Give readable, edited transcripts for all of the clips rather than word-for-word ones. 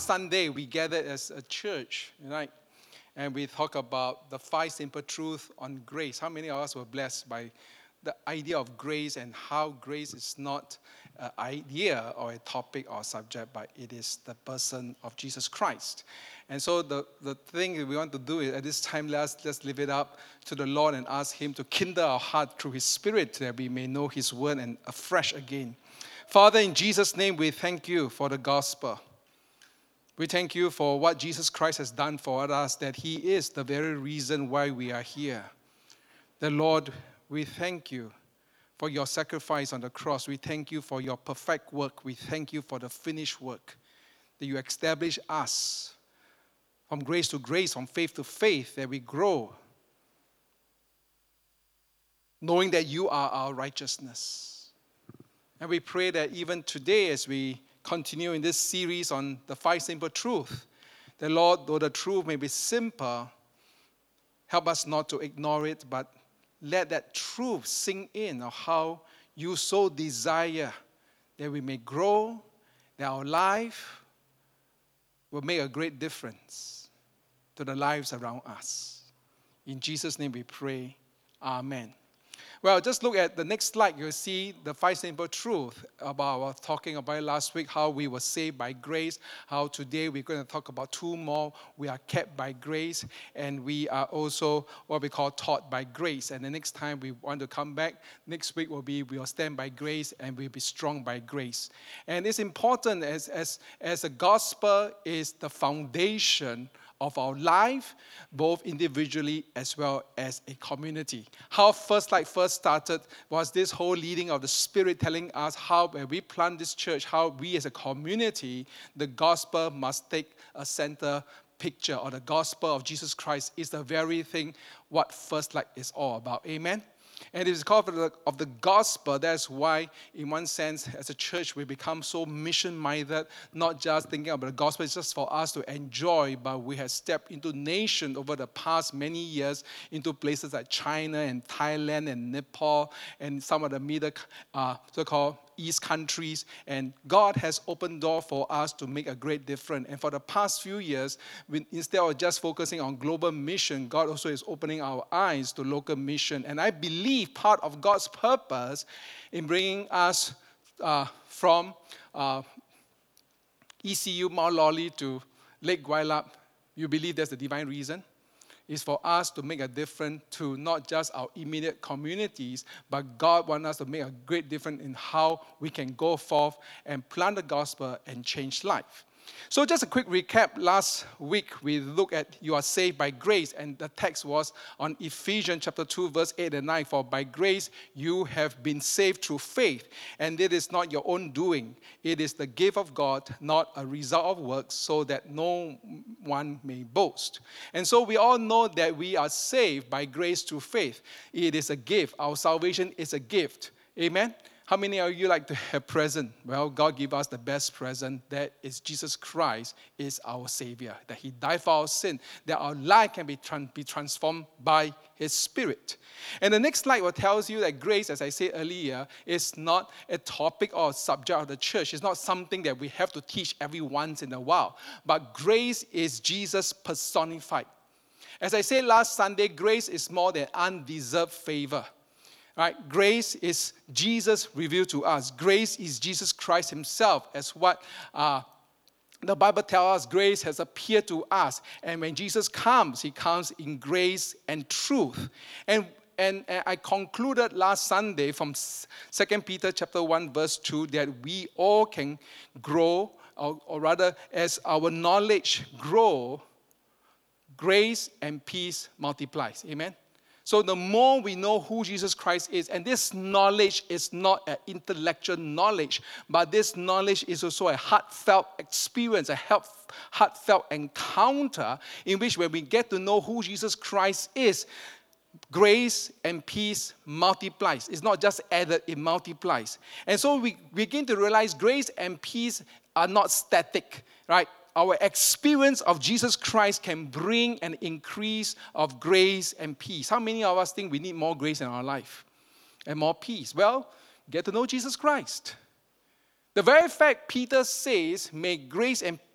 last Sunday, we gathered as a church, right? And we talked about the 5 simple truths on grace. How many of us were blessed by the idea of grace and how grace is not an idea or a topic or subject, but it is the person of Jesus Christ. And so the thing that we want to do is at this time, let's lift it up to the Lord and ask Him to kindle our heart through His Spirit that we may know His word and afresh again. Father, in Jesus' name, we thank you for the gospel. We thank you for what Jesus Christ has done for us, that He is the very reason why we are here. The Lord, we thank you for your sacrifice on the cross. We thank you for your perfect work. We thank you for the finished work, that you establish us from grace to grace, from faith to faith, that we grow, knowing that you are our righteousness. And we pray that even today, as we continue in this series on the 5 simple truths, the Lord, though the truth may be simple, help us not to ignore it, but let that truth sink in of how you so desire that we may grow, that our life will make a great difference to the lives around us. In Jesus' name we pray. Amen. Well, just look at the next slide. You'll see the 5 simple truths about I was talking about last week, how we were saved by grace, how today we're going to talk about 2 more. We are kept by grace, and we are also what we call taught by grace. And the next time we want to come back, next week will be we will stand by grace and we'll be strong by grace. And it's important as the gospel is the foundation of our life, both individually as well as a community. How First Light first started was this whole leading of the Spirit telling us how when we plant this church, how we as a community, the gospel must take a center picture, or the gospel of Jesus Christ is the very thing what First Light is all about. Amen? And it is because of the gospel. That's why, in one sense, as a church, we become so mission-minded, not just thinking about the gospel. It's just for us to enjoy, but we have stepped into nations over the past many years, into places like China and Thailand and Nepal and some of the middle so-called East countries, and God has opened doors for us to make a great difference. And for the past few years, instead of just focusing on global mission, God also is opening our eyes to local mission. And I believe part of God's purpose in bringing us from ECU Mount Lawley to Lake Guilap, you believe there's a divine reason? Is for us to make a difference to not just our immediate communities, but God wants us to make a great difference in how we can go forth and plant the gospel and change life. So just a quick recap. Last week, we looked at you are saved by grace, and the text was on Ephesians chapter 2, verse 8 and 9. For by grace you have been saved through faith, and it is not your own doing. It is the gift of God, not a result of works, so that no one may boast. And so we all know that we are saved by grace through faith. It is a gift. Our salvation is a gift. Amen? How many of you like to have present? Well, God gave us the best present. That is Jesus Christ is our Savior. That He died for our sin. That our life can be transformed by His Spirit. And the next slide will tell you that grace, as I said earlier, is not a topic or a subject of the church. It's not something that we have to teach every once in a while. But grace is Jesus personified. As I said last Sunday, grace is more than undeserved favor. Right? Grace is Jesus revealed to us. Grace is Jesus Christ Himself, as what the Bible tells us. Grace has appeared to us, and when Jesus comes, He comes in grace and truth. And I concluded last Sunday from 2 Peter chapter 1, verse 2, that we all can grow, or rather, as our knowledge grow, grace and peace multiplies. Amen. So the more we know who Jesus Christ is, and this knowledge is not an intellectual knowledge, but this knowledge is also a heartfelt experience, a heartfelt encounter in which when we get to know who Jesus Christ is, grace and peace multiplies. It's not just added, it multiplies. And so we begin to realize grace and peace are not static, right? Our experience of Jesus Christ can bring an increase of grace and peace. How many of us think we need more grace in our life and more peace? Well, get to know Jesus Christ. The very fact Peter says, may grace and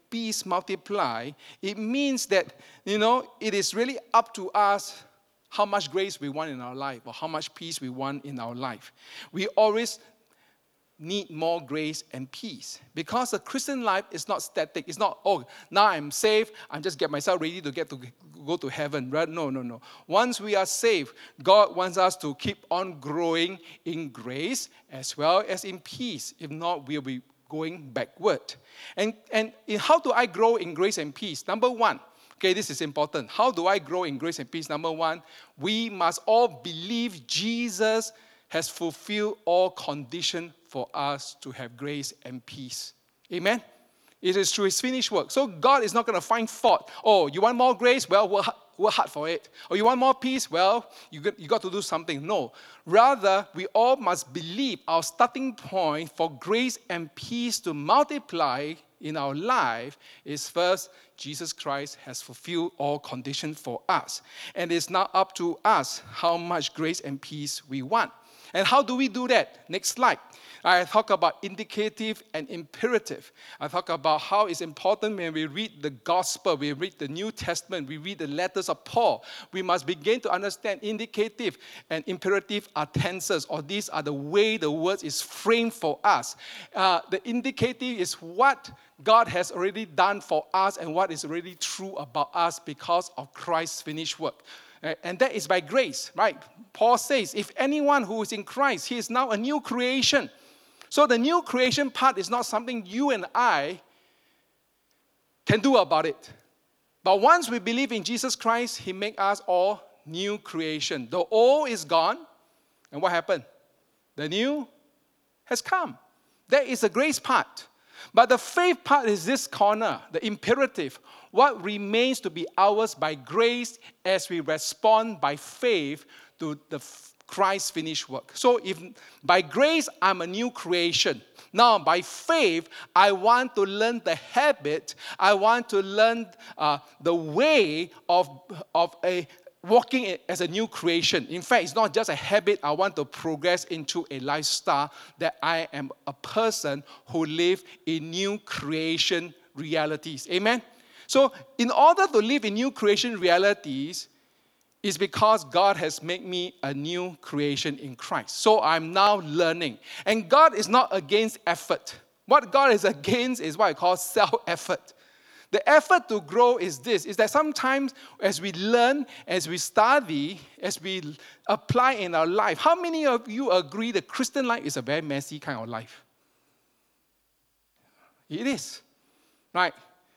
peace multiply, it means that, it is really up to us how much grace we want in our life or how much peace we want in our life. We always need more grace and peace because the Christian life is not static. It's not, now I'm saved, I'm just get myself ready to go to heaven. Right? No. Once we are saved, God wants us to keep on growing in grace as well as in peace. If not, we'll be going backward. And how do I grow in grace and peace? Number one, okay, this is important. How do I grow in grace and peace? Number one, we must all believe Jesus has fulfilled all conditions for us to have grace and peace. Amen? It is through his finished work. So God is not going to find fault. Oh, you want more grace? Well, work hard for it. Or you want more peace? Well, you got to do something. No. Rather, we all must believe our starting point for grace and peace to multiply in our life is first, Jesus Christ has fulfilled all conditions for us. And it's now up to us how much grace and peace we want. And how do we do that? Next slide. I talk about indicative and imperative. I talk about how it's important when we read the gospel, we read the New Testament, we read the letters of Paul. We must begin to understand indicative and imperative are tenses, or these are the way the words is framed for us. The indicative is what God has already done for us and what is already true about us because of Christ's finished work. And that is by grace, right? Paul says, if anyone who is in Christ, he is now a new creation. So the new creation part is not something you and I can do about it. But once we believe in Jesus Christ, he makes us all new creation. The old is gone, and what happened? The new has come. That is the grace part. But the faith part is this corner, the imperative. What remains to be ours by grace as we respond by faith to the Christ's finished work. So if by grace I'm a new creation, now by faith I want to learn the habit, I want to learn the way of a walking as a new creation. In fact, it's not just a habit. I want to progress into a lifestyle that I am a person who lives in new creation realities. Amen? So in order to live in new creation realities, it's because God has made me a new creation in Christ. So I'm now learning. And God is not against effort. What God is against is what I call self-effort. The effort to grow is this, is that sometimes as we learn, as we study, as we apply in our life, how many of you agree the Christian life is a very messy kind of life? It is, right?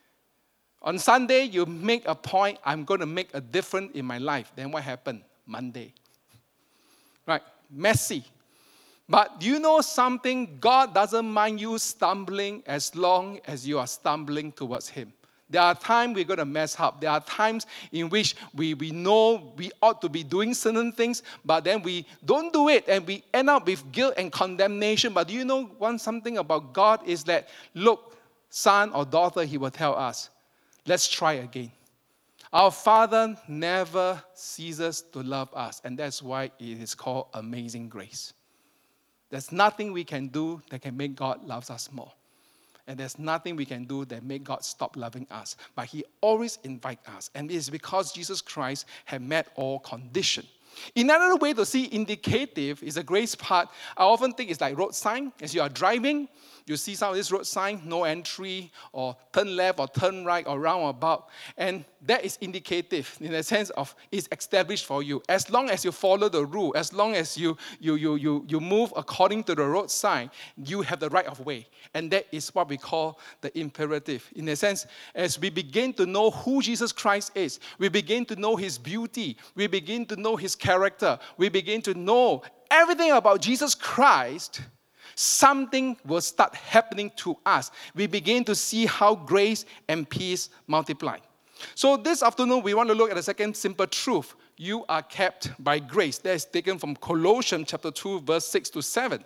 On Sunday, you make a point, I'm going to make a difference in my life. Then what happened? Monday. Right? Messy. But do you know something? God doesn't mind you stumbling as long as you are stumbling towards him. There are times we're going to mess up. There are times in which we know we ought to be doing certain things, but then we don't do it, and we end up with guilt and condemnation. But do you know something about God is that, look, son or daughter, he will tell us, let's try again. Our Father never ceases to love us, and that's why it is called amazing grace. There's nothing we can do that can make God love us more. And there's nothing we can do that make God stop loving us. But he always invites us. And it is because Jesus Christ had met all conditions. Another way to see indicative is the grace part. I often think it's like road sign. As you are driving, you see some of this road sign, no entry, or turn left, or turn right, or roundabout. And that is indicative in the sense of it's established for you. As long as you follow the rule, as long as you move according to the road sign, you have the right of way. And that is what we call the imperative. In a sense, as we begin to know who Jesus Christ is, we begin to know his beauty, we begin to know his character, we begin to know everything about Jesus Christ, something will start happening to us. We begin to see how grace and peace multiply. So this afternoon, we want to look at the second simple truth. You are kept by grace. That is taken from Colossians chapter 2, verse 6 to 7.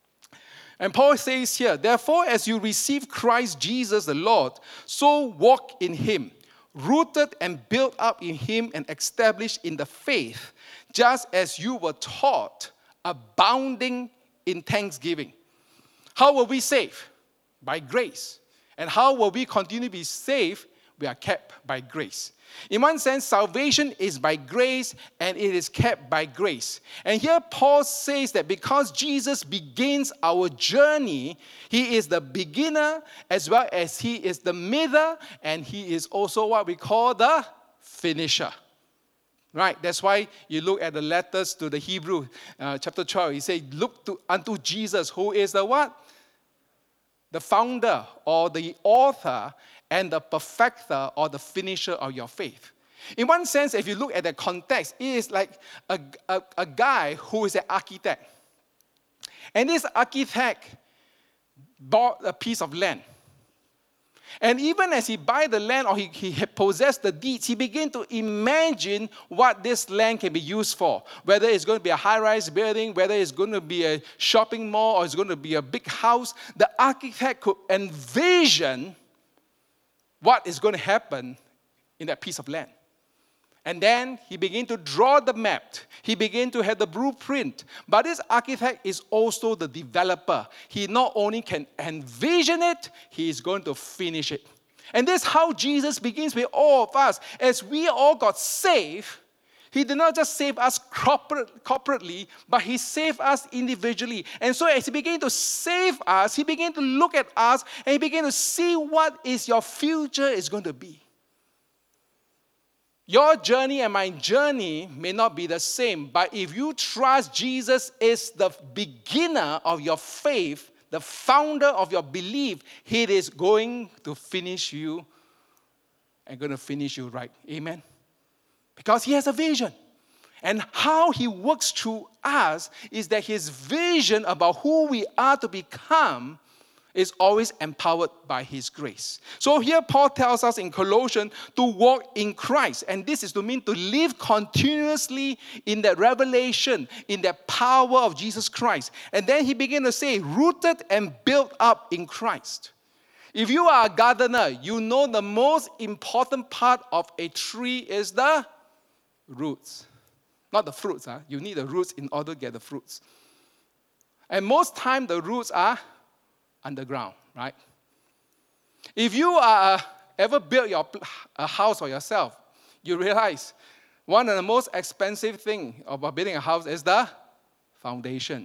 And Paul says here, therefore, as you receive Christ Jesus the Lord, so walk in him, rooted and built up in him and established in the faith, just as you were taught, abounding in thanksgiving. How were we saved? By grace. And how will we continue to be saved? We are kept by grace. In one sense, salvation is by grace and it is kept by grace. And here Paul says that because Jesus begins our journey, he is the beginner as well as he is the middle, and he is also what we call the finisher. Right? That's why you look at the letters to the Hebrew, chapter 12, he says, look unto Jesus, who is the what? The founder or the author and the perfecter or the finisher of your faith. In one sense, if you look at the context, it is like a guy who is an architect. And this architect bought a piece of land. And even as he buy the land or he possessed the deeds, he began to imagine what this land can be used for. Whether it's going to be a high-rise building, whether it's going to be a shopping mall, or it's going to be a big house. The architect could envision what is going to happen in that piece of land. And then he began to draw the map. He began to have the blueprint. But this architect is also the developer. He not only can envision it, he is going to finish it. And this is how Jesus begins with all of us. As we all got saved, he did not just save us corporately, but he saved us individually. And so as he began to save us, he began to look at us and he began to see what is your future is going to be. Your journey and my journey may not be the same, but if you trust Jesus is the beginner of your faith, the founder of your belief, he is going to finish you and going to finish you right. Amen? Because he has a vision. And how he works through us is that his vision about who we are to become is always empowered by his grace. So here Paul tells us in Colossians to walk in Christ. And this is to mean to live continuously in that revelation, in that power of Jesus Christ. And then he began to say, rooted and built up in Christ. If you are a gardener, you know the most important part of a tree is the roots. Not the fruits. You need the roots in order to get the fruits. And most time the roots are underground, right? If you ever built a house for yourself, you realize one of the most expensive things about building a house is the foundation.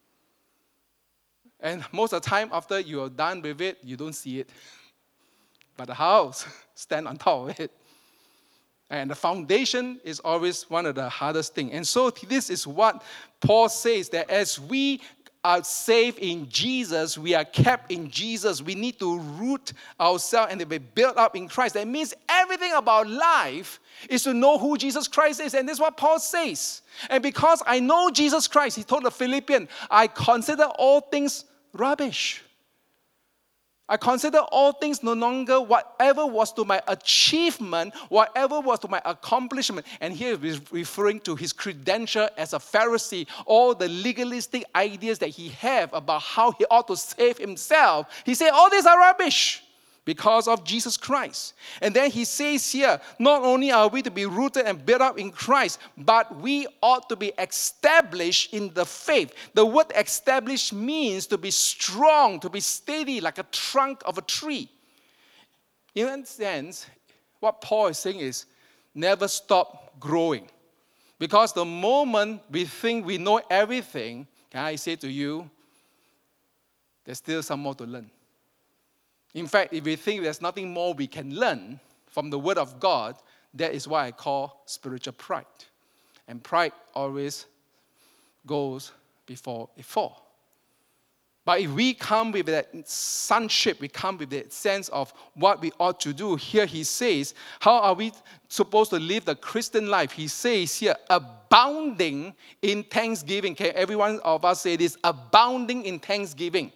And most of the time after you are done with it, you don't see it. But the house stands on top of it. And the foundation is always one of the hardest things. And so this is what Paul says, that as we are saved in Jesus, we are kept in Jesus, we need to root ourselves and to be built up in Christ. That means everything about life is to know who Jesus Christ is. And this is what Paul says. And because I know Jesus Christ, he told the Philippians, I consider all things rubbish. I consider all things no longer whatever was to my achievement, whatever was to my accomplishment. And here he's referring to his credential as a Pharisee, all the legalistic ideas that he had about how he ought to save himself. He said, all these are rubbish because of Jesus Christ. And then he says here, not only are we to be rooted and built up in Christ, but we ought to be established in the faith. The word established means to be strong, to be steady like a trunk of a tree. In that sense, what Paul is saying is, never stop growing. Because the moment we think we know everything, can I say to you, there's still some more to learn. In fact, if we think there's nothing more we can learn from the Word of God, that is what I call spiritual pride. And pride always goes before a fall. But if we come with that sonship, we come with that sense of what we ought to do. Here he says, how are we supposed to live the Christian life? He says here, abounding in thanksgiving. Can every one of us say this? Abounding in thanksgiving.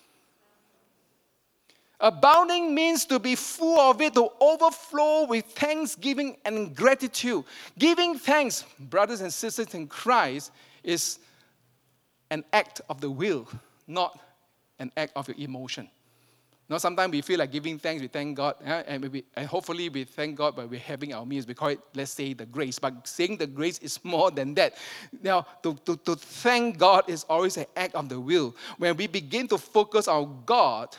Abounding means to be full of it, to overflow with thanksgiving and gratitude. Giving thanks, brothers and sisters in Christ, is an act of the will, not an act of your emotion. Sometimes we feel like giving thanks, we thank God, and hopefully we thank God by we're having our meals. We call it, let's say, the grace. But saying the grace is more than that. Now, to thank God is always an act of the will. When we begin to focus on God,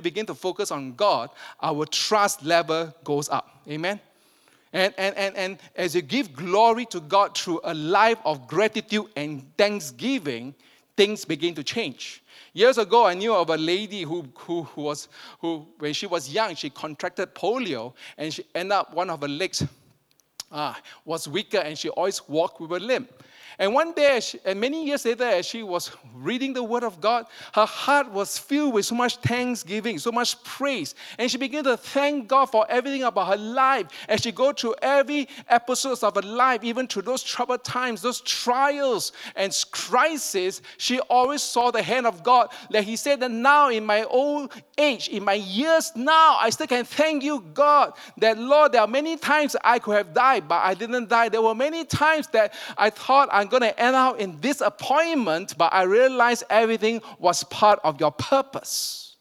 our trust level goes up. Amen? And as you give glory to God through a life of gratitude and thanksgiving, things begin to change. Years ago, I knew of a lady who when she was young, she contracted polio, and she ended up one of her legs was weaker, and she always walked with a limp. And one day, and many years later, as she was reading the Word of God, her heart was filled with so much thanksgiving, so much praise. And she began to thank God for everything about her life. As she go through every episode of her life, even through those troubled times, those trials and crises, she always saw the hand of God. Like he said that now in my old age, in my years now, I still can thank you, God, that Lord, there are many times I could have died, but I didn't die. There were many times that I thought I'm going to end out in disappointment, but I realized everything was part of your purpose.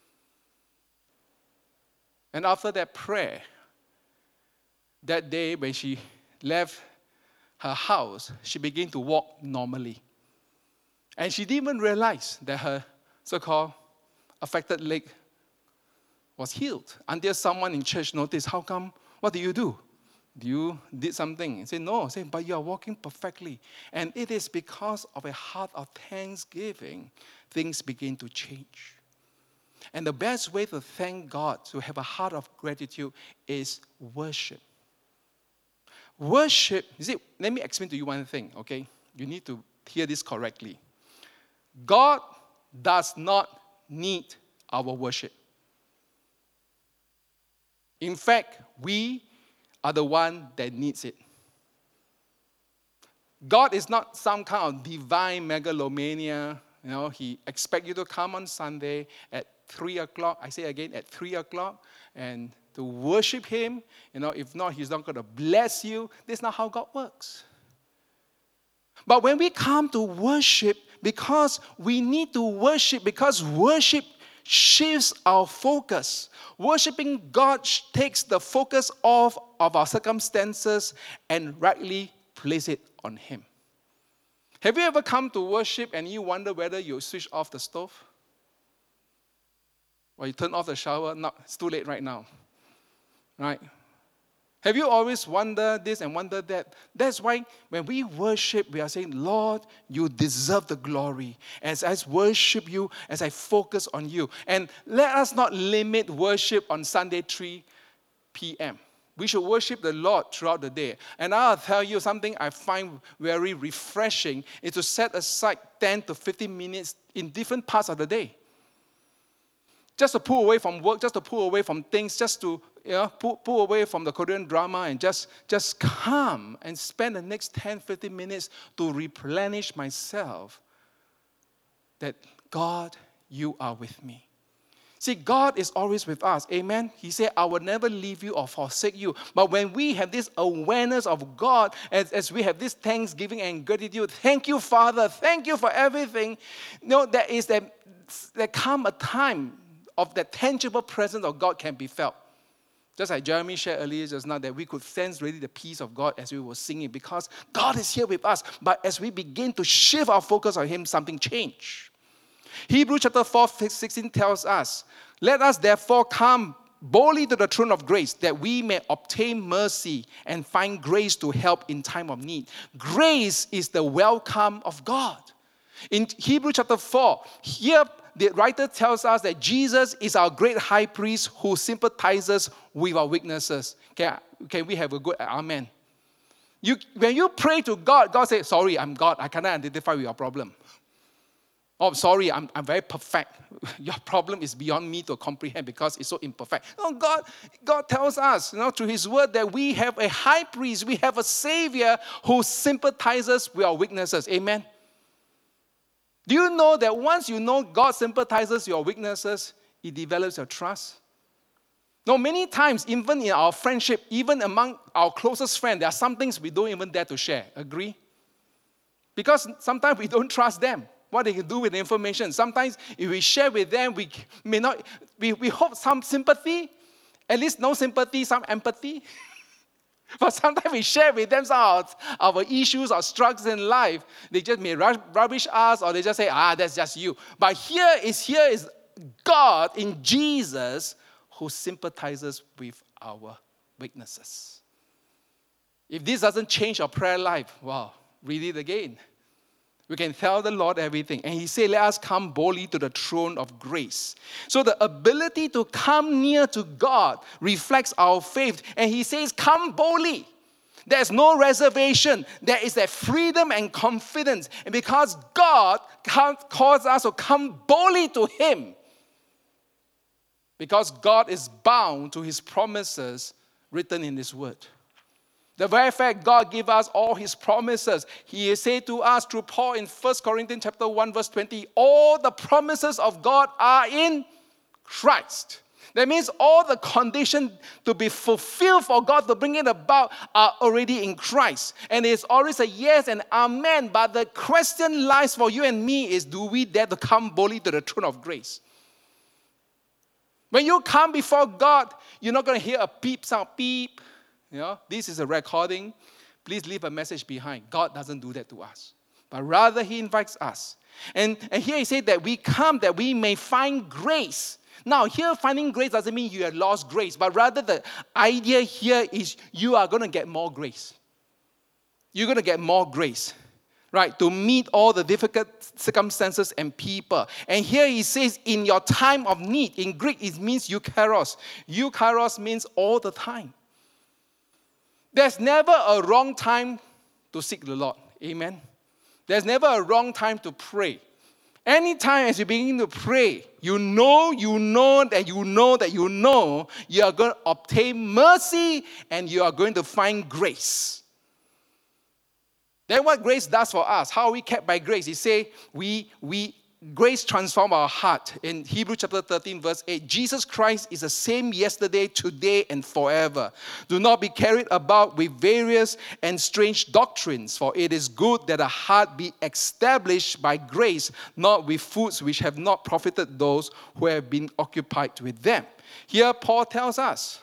And after that prayer, that day when she left her house, she began to walk normally. And she didn't even realize that her so-called affected leg was healed until someone in church noticed, how come, what do you do? You did something. Say, no. Say, but you are walking perfectly. And it is because of a heart of thanksgiving, things begin to change. And the best way to thank God, to have a heart of gratitude, is worship. Worship, you see, let me explain to you one thing, okay? You need to hear this correctly. God does not need our worship. In fact, we are the one that needs it. God is not some kind of divine megalomania. He expects you to come on Sunday at 3 o'clock. I say again, at 3 o'clock, and to worship Him. If not, He's not going to bless you. That's not how God works. But when we come to worship, because we need to worship, because worship shifts our focus. Worshipping God takes the focus off of our circumstances and rightly place it on Him. Have you ever come to worship and you wonder whether you switch off the stove? Or you turn off the shower? No, it's too late right now. Right? Have you always wondered this and wondered that? That's why when we worship, we are saying, Lord, you deserve the glory. As I worship you, as I focus on you. And let us not limit worship on Sunday 3 p.m. We should worship the Lord throughout the day. And I'll tell you something I find very refreshing is to set aside 10 to 15 minutes in different parts of the day. Just to pull away from work, just to pull away from things, just to pull away from the Korean drama and just come and spend the next 10, 15 minutes to replenish myself that, God, you are with me. See, God is always with us. Amen? He said, I will never leave you or forsake you. But when we have this awareness of God, as we have this thanksgiving and gratitude, thank you, Father, thank you for everything. There come a time of the tangible presence of God can be felt. Just like Jeremy shared earlier just now, that we could sense really the peace of God as we were singing, because God is here with us. But as we begin to shift our focus on Him, something changed. Hebrews chapter 4, 16 tells us, let us therefore come boldly to the throne of grace, that we may obtain mercy and find grace to help in time of need. Grace is the welcome of God. In Hebrews chapter 4, here the writer tells us that Jesus is our great high priest who sympathizes with our weaknesses. Can we have a good amen? When you pray to God, God says, sorry, I'm God. I cannot identify with your problem. Oh, sorry, I'm very perfect. Your problem is beyond me to comprehend because it's so imperfect. No, God tells us, through His word, that we have a high priest, we have a Savior who sympathizes with our weaknesses. Amen? Do you know that once you know God sympathizes with your weaknesses, it develops your trust? No, many times, even in our friendship, even among our closest friends, there are some things we don't even dare to share. Agree? Because sometimes we don't trust them. what they can do with the information. Sometimes if we share with them, we may not, we hope some sympathy, at least no sympathy, some empathy. But sometimes we share with them some of our issues or struggles in life. They just may rubbish us, or they just say, that's just you. But here is God in Jesus who sympathizes with our weaknesses. If this doesn't change our prayer life, wow, read it again. We can tell the Lord everything. And he said, let us come boldly to the throne of grace. So the ability to come near to God reflects our faith. And he says, come boldly. There's no reservation. There is that freedom and confidence. And because God calls us to come boldly to him, because God is bound to his promises written in his word. The very fact God gave us all his promises. He said to us through Paul in 1 Corinthians chapter 1 verse 20, all the promises of God are in Christ. That means all the conditions to be fulfilled for God to bring it about are already in Christ. And it's always a yes and amen. But the question lies for you and me is, do we dare to come boldly to the throne of grace? When you come before God, you're not going to hear a beep sound, beep. This is a recording. Please leave a message behind. God doesn't do that to us. But rather, he invites us. And here he said that we come that we may find grace. Now, here finding grace doesn't mean you have lost grace. But rather, the idea here is you are going to get more grace. You're going to get more grace. Right, to meet all the difficult circumstances and people. And here he says, in your time of need. In Greek, it means eukairos. Eukairos means all the time. There's never a wrong time to seek the Lord. Amen. There's never a wrong time to pray. Anytime as you begin to pray, you know you are going to obtain mercy and you are going to find grace. Then what grace does for us, how are we kept by grace? He say grace transforms our heart. In Hebrews chapter 13 verse 8, Jesus Christ is the same yesterday, today, and forever. Do not be carried about with various and strange doctrines, for it is good that a heart be established by grace, not with foods which have not profited those who have been occupied with them. Here Paul tells us,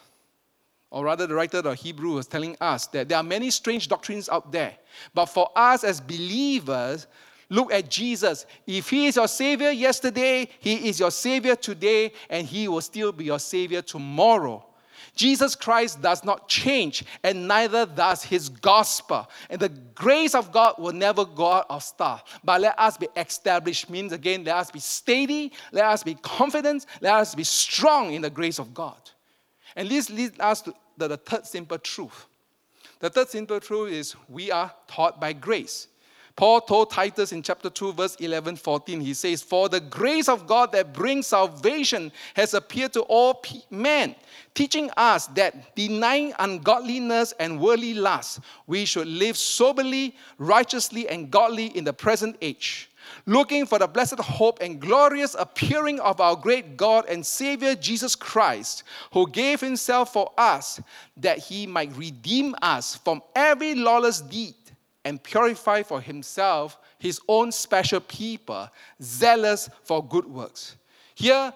or rather the writer of Hebrews was telling us that there are many strange doctrines out there. But for us as believers, look at Jesus. If he is your Savior yesterday, he is your Savior today, and he will still be your Savior tomorrow. Jesus Christ does not change, and neither does his gospel. And the grace of God will never go out of style. But let us be established, means again, let us be steady, let us be confident, let us be strong in the grace of God. And this leads us to the third simple truth. The third simple truth is we are taught by grace. Paul told Titus in chapter 2, verse 11-14, he says, for the grace of God that brings salvation has appeared to all men, teaching us that denying ungodliness and worldly lust, we should live soberly, righteously, and godly in the present age, looking for the blessed hope and glorious appearing of our great God and Savior Jesus Christ, who gave himself for us, that he might redeem us from every lawless deed and purify for himself his own special people, zealous for good works. Here,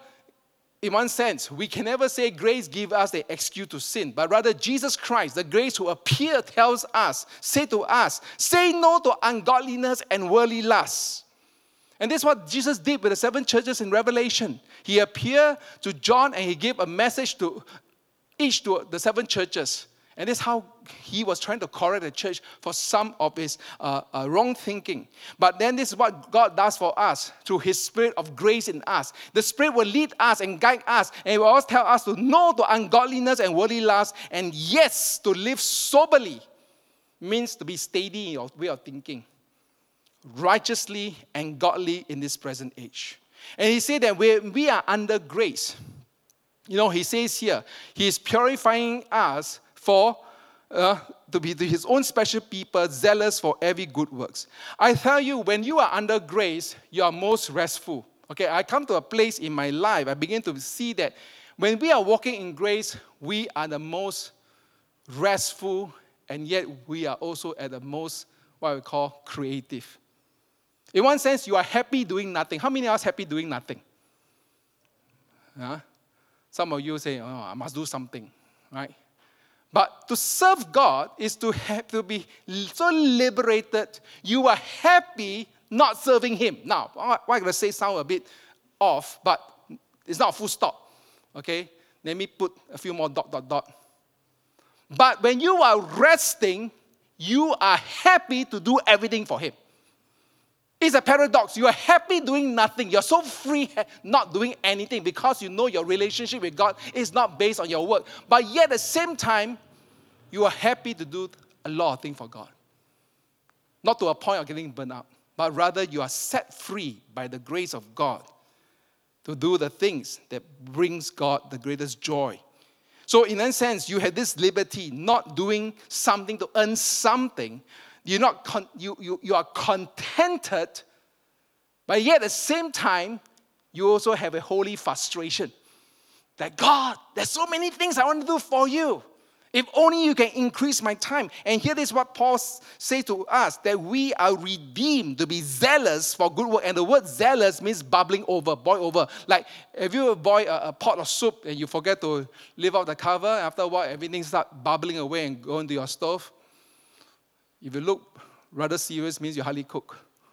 in one sense, we can never say grace gives us the excuse to sin, but rather Jesus Christ, the grace who appeared, tells us, say to us, say no to ungodliness and worldly lusts. And this is what Jesus did with the 7 churches in Revelation. He appeared to John and he gave a message to each to the 7 churches. And this is how he was trying to correct the church for some of his wrong thinking. But then this is what God does for us through his Spirit of grace in us. The Spirit will lead us and guide us. And he will always tell us to no to ungodliness and worldly lust. And yes, to live soberly means to be steady in your way of thinking, righteously and godly in this present age. And he said that we are under grace. He says here, he is purifying us to be his own special people, zealous for every good works. I tell you, when you are under grace, you are most restful. Okay, I come to a place in my life, I begin to see that when we are walking in grace, we are the most restful, and yet we are also at the most, what we call, creative. In one sense, you are happy doing nothing. How many of us happy doing nothing? Some of you say, I must do something, right? But to serve God is to have to be so liberated. You are happy not serving Him. Now, what I'm going to say sound a bit off, but it's not a full stop. Okay? Let me put a few more ... But when you are resting, you are happy to do everything for Him. It's a paradox. You are happy doing nothing. You're so free not doing anything because you know your relationship with God is not based on your work. But yet at the same time, you are happy to do a lot of things for God. Not to a point of getting burned out, but rather you are set free by the grace of God to do the things that brings God the greatest joy. So in a sense, you have this liberty, not doing something to earn something. You are contented, but yet at the same time, you also have a holy frustration. That God, there's so many things I want to do for you. If only you can increase my time. And here is what Paul says to us, that we are redeemed to be zealous for good work. And the word zealous means bubbling over, boil over. Like if you boil a pot of soup and you forget to leave out the cover, after a while everything starts bubbling away and going to your stove. If you look rather serious, means you hardly cook.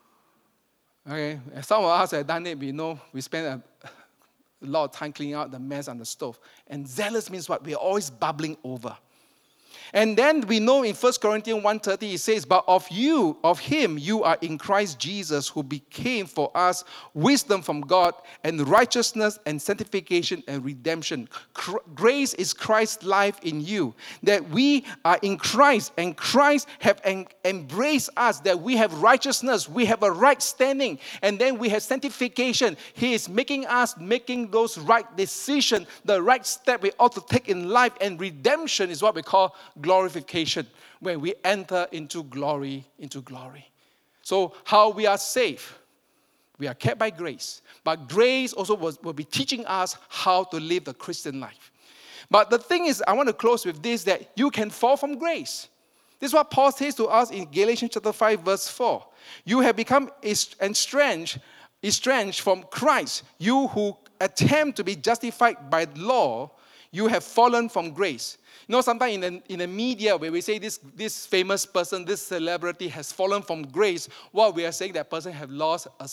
Okay, and some of us have done it. We know we spend a lot of time cleaning out the mess on the stove. And zealous means what? We're always bubbling over. And then we know in 1 Corinthians 1:30 it says, but of him you are in Christ Jesus, who became for us wisdom from God and righteousness and sanctification and redemption. Grace is Christ's life in you. That we are in Christ and Christ have embraced us, that we have righteousness, we have a right standing, and then we have sanctification. He is making those right decisions, the right step we ought to take in life, and redemption is what we call glorification, when we enter into glory. So how we are saved? We are kept by grace. But grace also will be teaching us how to live the Christian life. But the thing is, I want to close with this, that you can fall from grace. This is what Paul says to us in Galatians chapter 5, verse 4. You have become estranged from Christ. You who attempt to be justified by law, you have fallen from grace. You know, sometimes in the media, where we say this famous person, this celebrity has fallen from grace, what we are saying, that person has lost a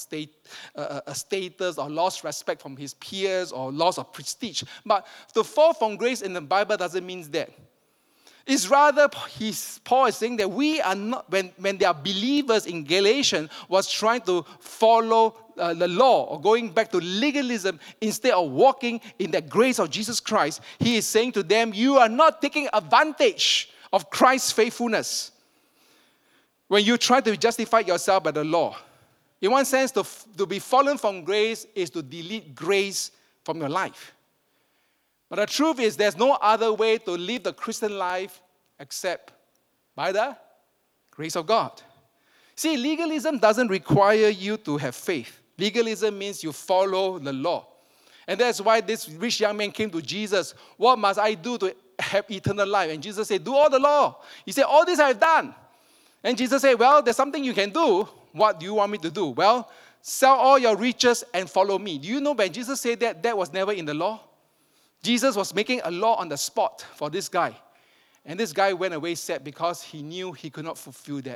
status or lost respect from his peers or loss of prestige. But to fall from grace in the Bible doesn't mean that. It's rather, Paul is saying that we are not, when there are believers in Galatians was trying to follow the law or going back to legalism instead of walking in the grace of Jesus Christ, he is saying to them, you are not taking advantage of Christ's faithfulness when you try to justify yourself by the law. In one sense, to be fallen from grace is to delete grace from your life. But the truth is, there's no other way to live the Christian life except by the grace of God. See, legalism doesn't require you to have faith. Legalism means you follow the law. And that's why this rich young man came to Jesus. What must I do to have eternal life? And Jesus said, do all the law. He said, all this I have done. And Jesus said, well, there's something you can do. What do you want me to do? Well, sell all your riches and follow me. Do you know when Jesus said that was never in the law? Jesus was making a law on the spot for this guy. And this guy went away sad because he knew he could not fulfill that.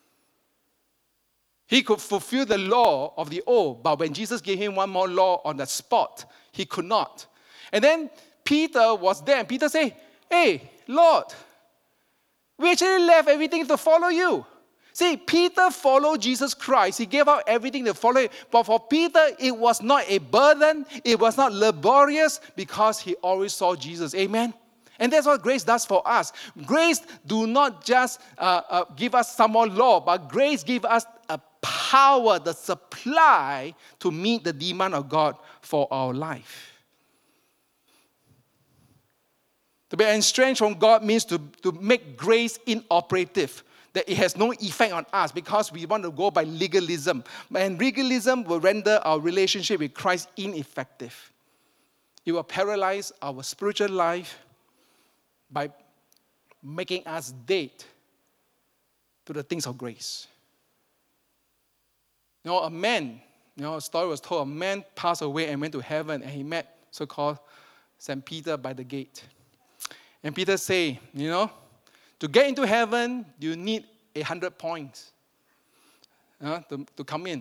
He could fulfill the law of the old, but when Jesus gave him one more law on the spot, he could not. And then Peter was there, and Peter said, hey, Lord, we actually left everything to follow you. See, Peter followed Jesus Christ. He gave up everything to follow him. But for Peter, it was not a burden. It was not laborious because he always saw Jesus. Amen? And that's what grace does for us. Grace do not just give us some more law, but grace gives us a power, the supply to meet the demand of God for our life. To be estranged from God means to make grace inoperative. That it has no effect on us because we want to go by legalism. And legalism will render our relationship with Christ ineffective. It will paralyze our spiritual life by making us dead to the things of grace. A man, a story was told, a man passed away and went to heaven, and he met so-called St. Peter by the gate. And Peter say, to get into heaven, you need 100 points to come in.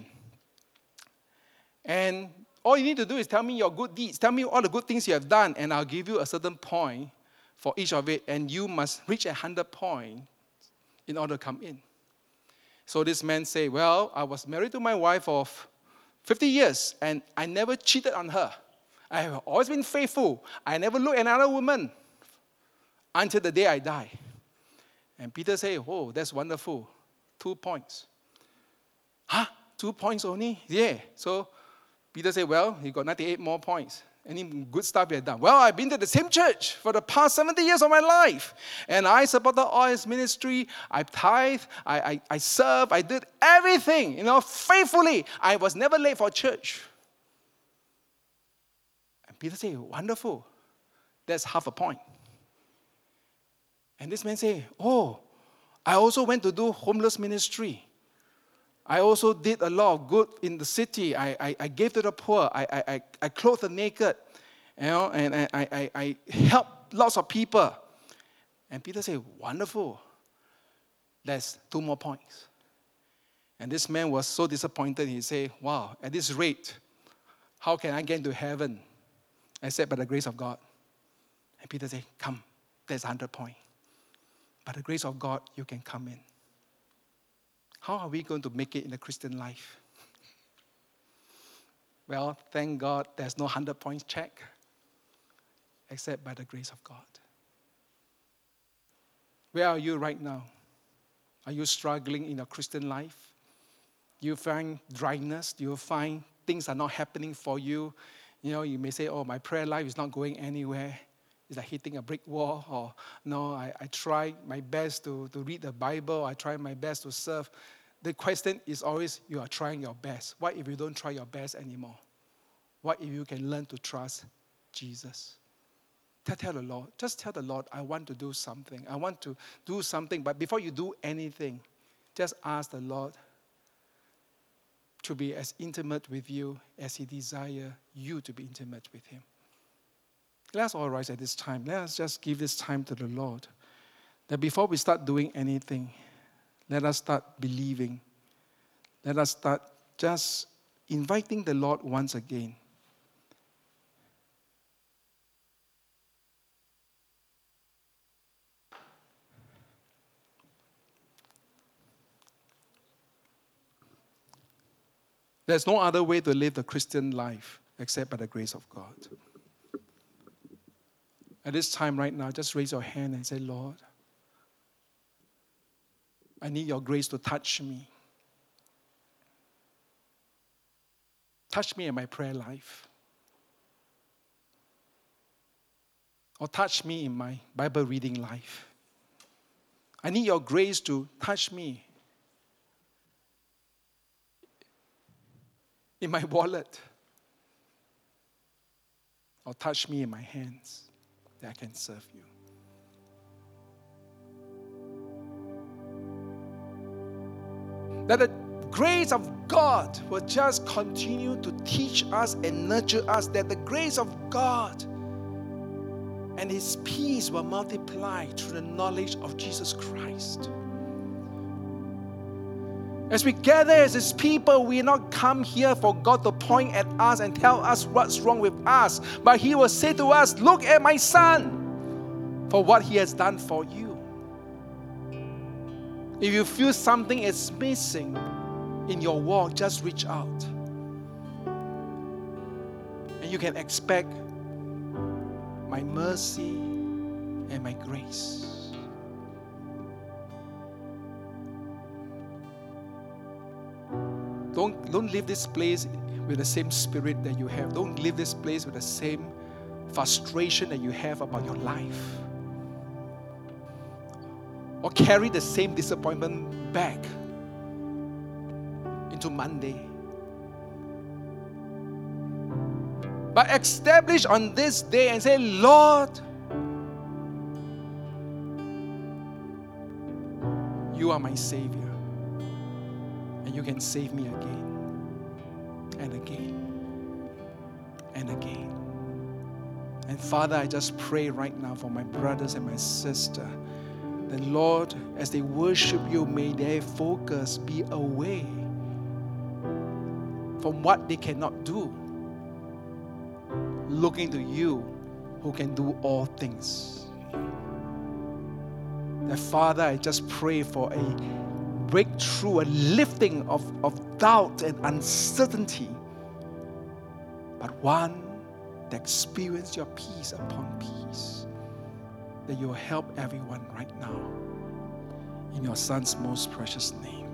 And all you need to do is tell me your good deeds. Tell me all the good things you have done, and I'll give you a certain point for each of it, and you must reach 100 points in order to come in. So this man say, well, I was married to my wife for 50 years, and I never cheated on her. I have always been faithful. I never looked at another woman until the day I die. And Peter say, oh, that's wonderful. 2 points. 2 points only? Yeah. So Peter said, well, he got 98 more points. Any good stuff he had done? Well, I've been to the same church for the past 70 years of my life. And I supported all his ministry. I tithe. I served. I did everything, faithfully. I was never late for church. And Peter said, wonderful. That's half a point. And this man said, oh, I also went to do homeless ministry. I also did a lot of good in the city. I gave to the poor. I clothed the naked. And I helped lots of people. And Peter said, wonderful. That's 2 more points. And this man was so disappointed. He said, wow, at this rate, how can I get into heaven except by the grace of God? And Peter said, come, there's 100 points. By the grace of God, you can come in. How are we going to make it in the Christian life? Well, thank God there's no 100 points check except by the grace of God. Where are you right now? Are you struggling in your Christian life? Do you find dryness? Do you find things are not happening for you? You may say, oh, my prayer life is not going anywhere. It's like hitting a brick wall. Or, no, I try my best to read the Bible. I try my best to serve. The question is always, you are trying your best. What if you don't try your best anymore? What if you can learn to trust Jesus? Tell the Lord. Just tell the Lord, I want to do something. I want to do something. But before you do anything, just ask the Lord to be as intimate with you as He desires you to be intimate with Him. Let us all rise at this time. Let us just give this time to the Lord. That before we start doing anything, let us start believing. Let us start just inviting the Lord once again. There's no other way to live the Christian life except by the grace of God. At this time right now, just raise your hand and say, Lord, I need your grace to touch me. Touch me in my prayer life. Or touch me in my Bible reading life. I need your grace to touch me in my wallet. Or touch me in my hands that I can serve you. That the grace of God will just continue to teach us and nurture us. That the grace of God and His peace will multiply through the knowledge of Jesus Christ. As we gather as His people, we not come here for God to point at us and tell us what's wrong with us. But He will say to us, look at my son for what he has done for you. If you feel something is missing in your walk, just reach out. And you can expect my mercy and my grace. Don't leave this place with the same spirit that you have. Don't leave this place with the same frustration that you have about your life. Or carry the same disappointment back into Monday. But establish on this day and say, Lord, you are my Savior. And you can save me again. and again and again. And Father, I just pray right now for my brothers and my sister, that Lord, as they worship you, may their focus be away from what they cannot do, looking to you who can do all things. That Father, I just pray for a breakthrough, a lifting of doubt and uncertainty, but one that experience your peace upon peace, that you will help everyone right now. In your Son's most precious name.